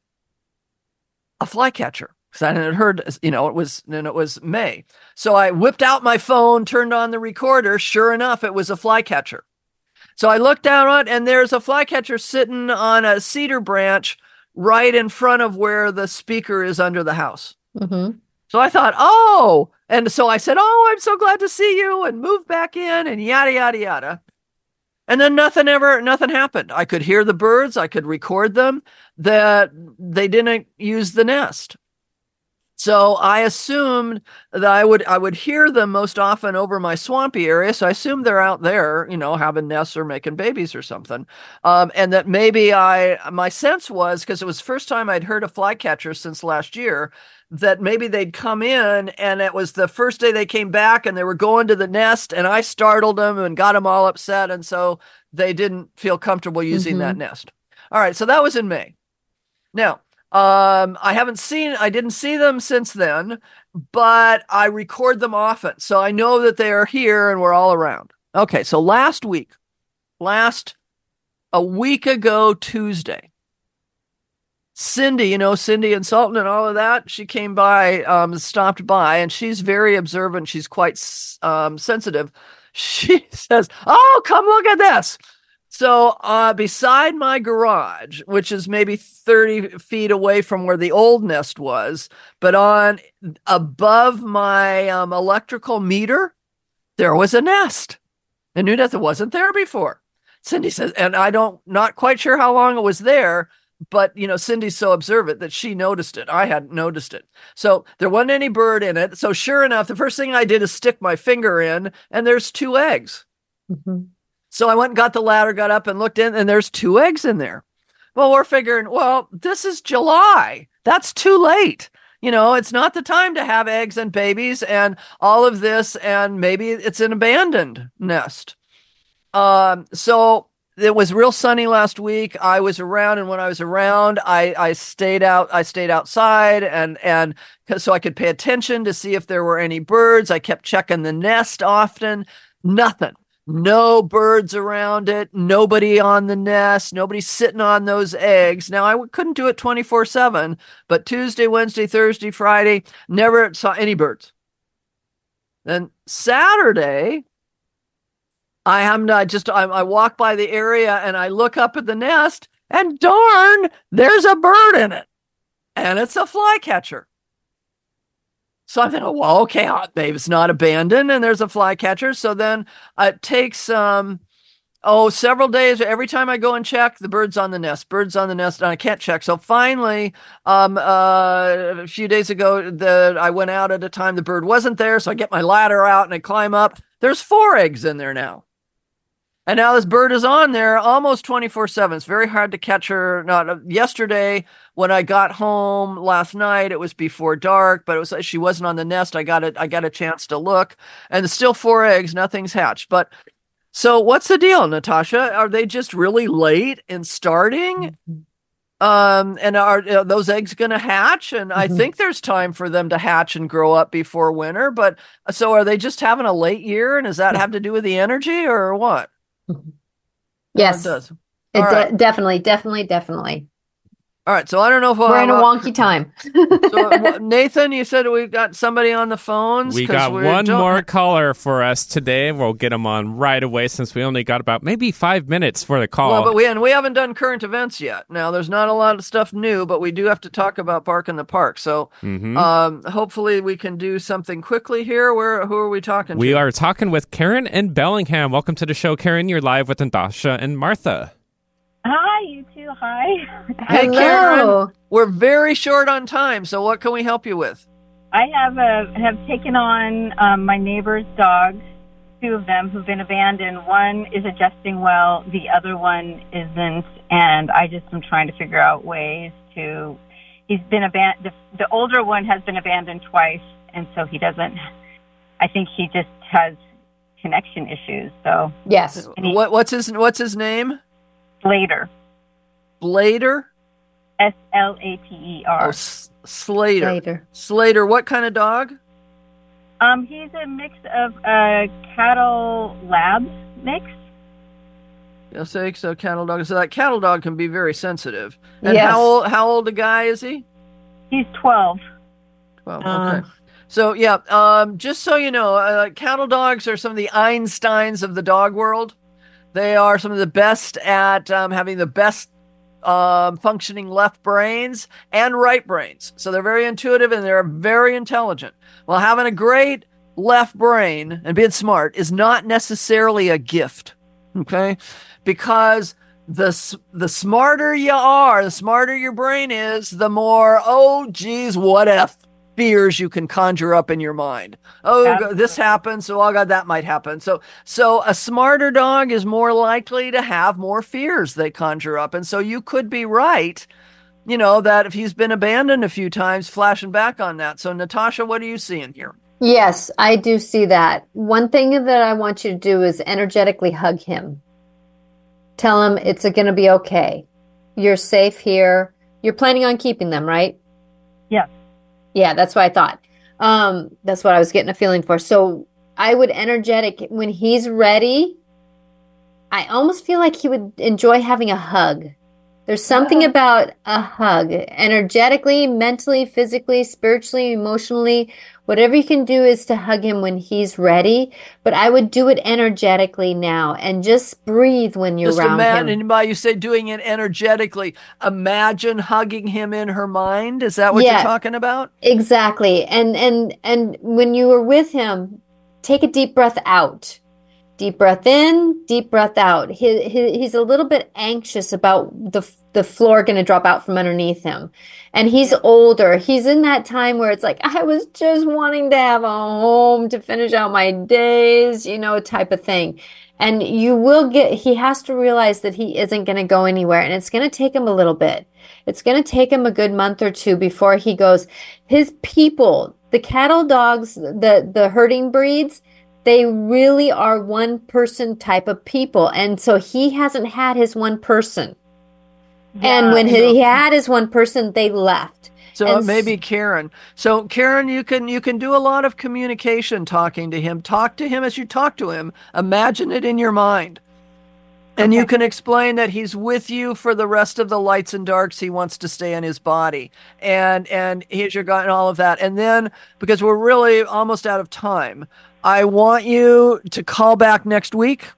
a flycatcher because I had heard, you know, it was, and it was May. So I whipped out my phone, turned on the recorder. Sure enough, it was a flycatcher. So I looked down on it, and there's a flycatcher sitting on a cedar branch right in front of where the speaker is under the house. Mm-hmm. So I thought, oh, and so I said, oh, I'm so glad to see you, and moved back in, and yada, yada, yada. And then nothing ever, nothing happened. I could hear the birds. I could record them, that they didn't use the nest. So I assumed that I would, I would hear them most often over my swampy area. So I assumed they're out there, you know, having nests or making babies or something. Um, and that maybe I, my sense was, because it was the first time I'd heard a flycatcher since last year, that maybe they'd come in and it was the first day they came back and they were going to the nest and I startled them and got them all upset. And so they didn't feel comfortable using mm-hmm. that nest. All right. So that was in May. Now, Um, I haven't seen, I didn't see them since then, but I record them often. So I know that they are here and we're all around. Okay. So last week, last, a week ago, Tuesday, Cindy, you know, Cindy and Sultan and all of that, she came by, um, stopped by, and she's very observant. She's quite, um, sensitive. She says, oh, come look at this. So uh, beside my garage, which is maybe thirty feet away from where the old nest was, but on above my um, electrical meter, there was a nest. I knew that it wasn't there before. Cindy says, and I don't, not quite sure how long it was there, but, you know, Cindy's so observant that she noticed it. I hadn't noticed it. So there wasn't any bird in it. So sure enough, the first thing I did is stick my finger in, and there's two eggs. Mm-hmm. So I went and got the ladder, got up and looked in, and there's two eggs in there. Well, we're figuring, well, this is July. That's too late. You know, it's not the time to have eggs and babies and all of this, and maybe it's an abandoned nest. Um, so it was real sunny last week. I was around, and when I was around, I, I stayed out, I stayed outside and, and so I could pay attention to see if there were any birds. I kept checking the nest often. Nothing. no birds around it, nobody on the nest, nobody sitting on those eggs. Now, I w- couldn't do it twenty-four seven, but Tuesday, Wednesday, Thursday, Friday, never saw any birds. Then Saturday, I am not just, I, I walk by the area and I look up at the nest, and darn, there's a bird in it. And it's a flycatcher. So I'm thinking, well, okay, babe, it's not abandoned, and there's a flycatcher. So then it takes, um, oh, several days. Every time I go and check, the bird's on the nest, bird's on the nest, and I can't check. So finally, um, uh, a few days ago, the, I went out at a time the bird wasn't there. So I get my ladder out and I climb up. There's four eggs in there now. And now this bird is on there almost twenty-four seven. It's very hard to catch her. Not uh, yesterday when I got home last night, it was before dark, but it was she wasn't on the nest. I got it. I got a chance to look, and it's still four eggs. Nothing's hatched. But so what's the deal, Natasha? Are they just really late in starting? Um, and are, are those eggs going to hatch? And I think there's time for them to hatch and grow up before winter. But so are they just having a late year? And does that have to do with the energy or what? Yes, Oh, it does. it All de- right. definitely, definitely, definitely. All right. So I don't know if We're in a uh, wonky time. So uh, Nathan, you said we've got somebody on the phones. We 'cause got we one don't- more caller for us today. We'll get him on right away since we only got about maybe five minutes for the call. Well, but we and we haven't done current events yet. Now, there's not a lot of stuff new, but we do have to talk about Bark in the Park. So, Mhm. um, hopefully, we can do something quickly here. Where who are we talking we to? are talking with Karen in Bellingham. Welcome to the show, Karen. You're live with Natasha and Martha. Hi, you two. Hi. Hey, Hello. Karen. We're very short on time, so what can we help you with? I have uh, have taken on um, my neighbor's dogs, two of them who've been abandoned. One is adjusting well, the other one isn't, and I just am trying to figure out ways to. He's been abandoned. The, the older one has been abandoned twice, and so he doesn't. I think he just has connection issues. So Yes. What what's his what's his name? Slater, Blader. S L A T E Oh, R. S- Slater. Later. Slater. What kind of dog? Um, he's a mix of a cattle lab mix. Yes, so, so cattle dog. So that cattle dog can be very sensitive. And Yes. how old? How old a guy is he? He's twelve. Well, Uh, okay. So yeah, um, just so you know, uh, cattle dogs are some of the Einsteins of the dog world. They are some of the best at um, having the best um, functioning left brains and right brains. So they're very intuitive and they're very intelligent. Well, having a great left brain and being smart is not necessarily a gift. Okay, because the s- the smarter you are, the smarter your brain is, the more oh geez, what if fears you can conjure up in your mind. Oh, Absolutely. this happened, so oh god, that might happen. So so a smarter dog is more likely to have more fears they conjure up, and so you could be right. You know that if he's been abandoned a few times, flashing back on that. So Natasha, what are you seeing here? Yes, I do see that. One thing that I want you to do is energetically hug him. Tell him it's going to be okay. You're safe here. You're planning on keeping them, right? Yeah. Yeah, that's what I thought. Um, that's what I was getting a feeling for. So I would energetic when he's ready. I almost feel like he would enjoy having a hug. There's something about a hug, energetically, mentally, physically, spiritually, emotionally. Whatever you can do is to hug him when he's ready. But I would do it energetically now and just breathe when you're Just around imagine, him. and by you say doing it energetically, imagine hugging him in her mind. Is that what Yeah. you're talking about? Exactly. And and and when you are with him, take a deep breath out. Deep breath in, deep breath out. He, he he's a little bit anxious about the the floor going to drop out from underneath him. And he's older. He's in that time where it's like, I was just wanting to have a home to finish out my days, you know, type of thing. And you will get, he has to realize that he isn't going to go anywhere. And it's going to take him a little bit. It's going to take him a good month or two before he goes. His people, the cattle dogs, the, the herding breeds, they really are one person type of people. And so he hasn't had his one person. And Yeah, when I he, know. he had his one person, they left. So And it may be Karen. So Karen, you can you can do a lot of communication talking to him. Talk to him as you talk to him. Imagine it in your mind. And you can explain that he's with you for the rest of the lights and darks. He wants to stay in his body. And and here's your God and all of that. And then, because we're really almost out of time, I want you to call back next week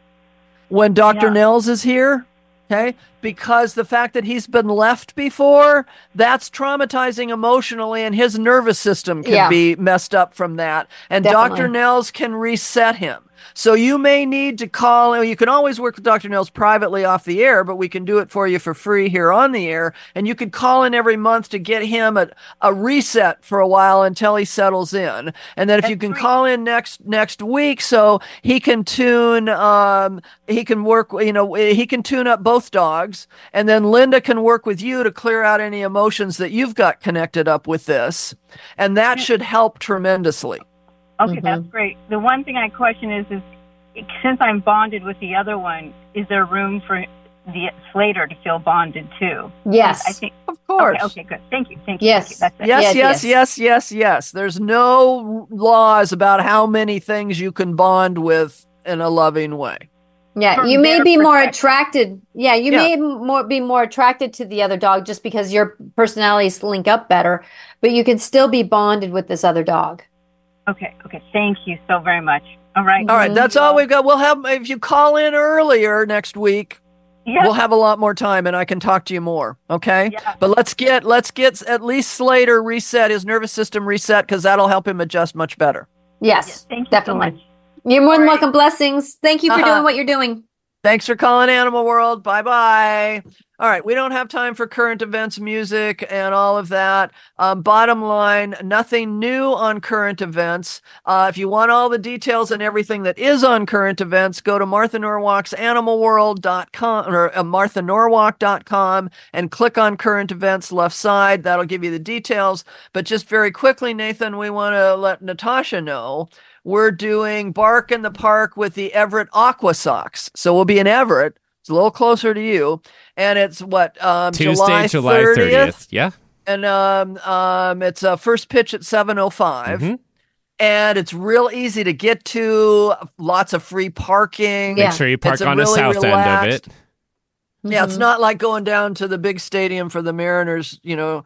when Doctor Yeah. Nels is here. Okay? Because the fact that he's been left before, that's traumatizing emotionally, and his nervous system can Yeah. be messed up from that. And Definitely. Doctor Nels can reset him. So you may need to call. You can always work with Doctor Nels privately off the air, but we can do it for you for free here on the air. And you could call in every month to get him a, a reset for a while until he settles in. And then if you can call in next next week, so he can tune, um, he can work. You know, he can tune up both dogs, and then Linda can work with you to clear out any emotions that you've got connected up with this, and that should help tremendously. Okay, Mhm. that's great. The one thing I question is, is since I'm bonded with the other one, is there room for the Slater to feel bonded too? Yes. I think. Of course. Okay, okay, good. Thank you. Thank you. Yes. Thank you. That's it. Yes, Yes, yes, yes. yes, yes, yes. There's no laws about how many things you can bond with in a loving way. Yeah, From you may their be more perspective. attracted. Yeah, you Yeah. may m- more be more attracted to the other dog just because your personalities link up better, but you can still be bonded with this other dog. Okay, okay. Thank you so very much. All right. All right, that's all we've got. We'll have, if you call in earlier next week, Yeah. we'll have a lot more time and I can talk to you more. Okay. Yeah. But let's get, let's get at least Slater reset, his nervous system reset, because that'll help him adjust much better. Yes, Yes, thank you definitely. so much. You're more than All right. welcome. Blessings. Thank you for Uh-huh. doing what you're doing. Thanks for calling Animal World. Bye bye. All right, we don't have time for current events, music, and all of that. Um, bottom line, nothing new on current events. Uh, if you want all the details and everything that is on current events, go to Martha Norwalk's animal world dot com or uh, martha norwalk dot com and click on current events left side. That'll give you the details. But just very quickly, Nathan, we want to let Natasha know we're doing Bark in the Park with the Everett Aqua Sox. So we'll be in Everett. It's a little closer to you. And it's what, um, Tuesday, July thirtieth? thirtieth. Yeah. And um, um, it's a first pitch at seven oh five. Mhm. And it's real easy to get to, lots of free parking. Yeah. Make sure you park It's a on the really south end of relaxed- it. Yeah, it's Mhm. not like going down to the big stadium for the Mariners, you know,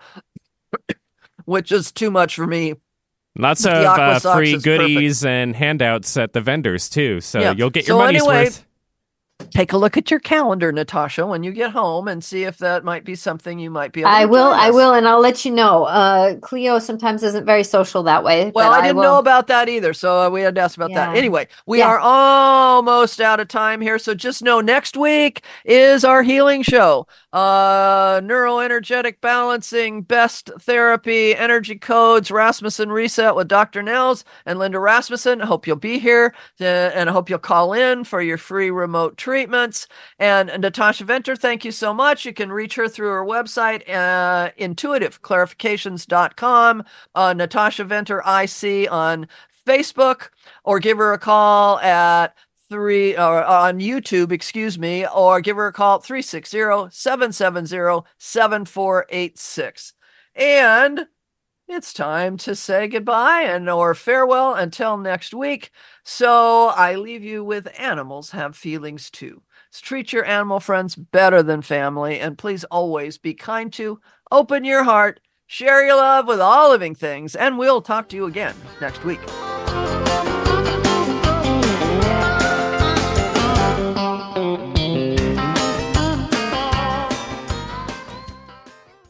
which is too much for me. Lots But of the Aqua uh, Sox free is perfect. goodies and handouts at the vendors too, so Yeah. you'll get So your money's anyway, worth. Take a look at your calendar, Natasha, when you get home and see if that might be something you might be able to I will. join I us. will, and I'll let you know. Uh, Cleo sometimes isn't very social that way. Well, but I didn't will. know about that either, so uh, we had to ask about that. Yeah. Anyway, we Yeah. are almost out of time here, so just know next week is our healing show. Uh, neuroenergetic balancing, best therapy, energy codes, Rasmussen Reset with Doctor Nels and Linda Rasmussen. I hope you'll be here, uh, and I hope you'll call in for your free remote treatments. And Natasha Venter, thank you so much. You can reach her through her website, uh, intuitive clarifications dot com, uh, Natasha Venter I C on Facebook, or give her a call at three or on YouTube, excuse me, or give her a call at three six zero, seven seven zero, seven four eight six. And it's time to say goodbye and or farewell until next week. So I leave you with animals have feelings too. So treat your animal friends better than family, and please always be kind to, open your heart, share your love with all living things, and we'll talk to you again next week.